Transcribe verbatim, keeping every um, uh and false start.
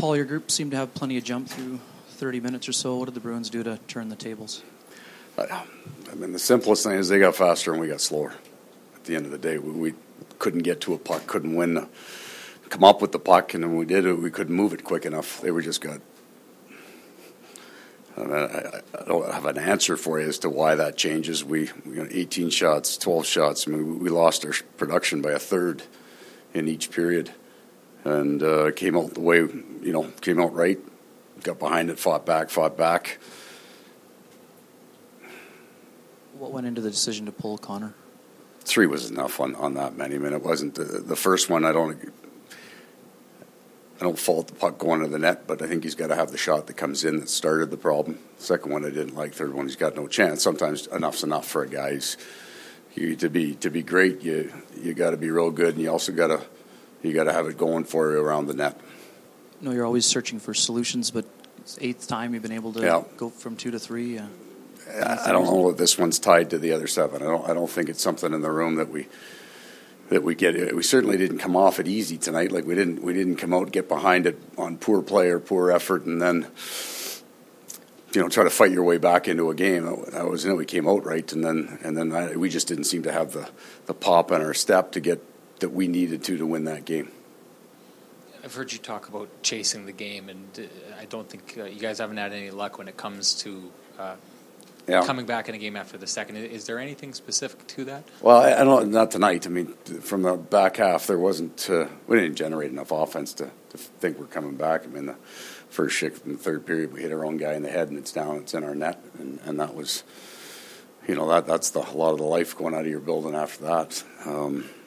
Paul, your group seemed to have plenty of jump through thirty minutes or so. What did the Bruins do to turn the tables? I mean, the simplest thing is they got faster and we got slower. At the end of the day, we, we couldn't get to a puck, couldn't win, the, come up with the puck, and when we did it, we couldn't move it quick enough. They were just good. I, mean, I, I don't have an answer for you as to why that changes. We, we got eighteen shots, twelve shots. I mean, we lost our production by a third in each period, and uh, came out the way, you know, came out right, got behind it, fought back, fought back. What went into the decision to pull Connor? Three was enough on, on that many. I mean, it wasn't the, the first one. I don't I don't fault the puck going to the net, but I think he's got to have the shot that comes in that started the problem. Second one I didn't like. Third one he's got no chance. Sometimes enough's enough for a guy. He's, you, to be to be great, you you got to be real good, and you also got to you got to have it going for you around the net. No, you're always searching for solutions, but it's eighth time you've been able to yeah. go from two to three. Uh, I don't know that this one's tied to the other seven. I don't. I don't think it's something in the room that we that we get. We certainly didn't come off it easy tonight. Like we didn't. We didn't come out, get behind it on poor play or poor effort, and then you know try to fight your way back into a game. That was. You know, we came out right, and then and then I, we just didn't seem to have the the pop in our step to get that we needed to to win that game. I've heard you talk about chasing the game, and uh, I don't think uh, you guys haven't had any luck when it comes to. Uh, Yeah. Coming back in a game after the second, is there anything specific to that? Well, I, I don't. Not tonight. I mean, from the back half, there wasn't. Uh, we didn't generate enough offense to, to think we're coming back. I mean, the first shift in the third period, we hit our own guy in the head, and it's down. It's in our net, and, and that was, you know, that that's the a lot of the life going out of your building after that. Um,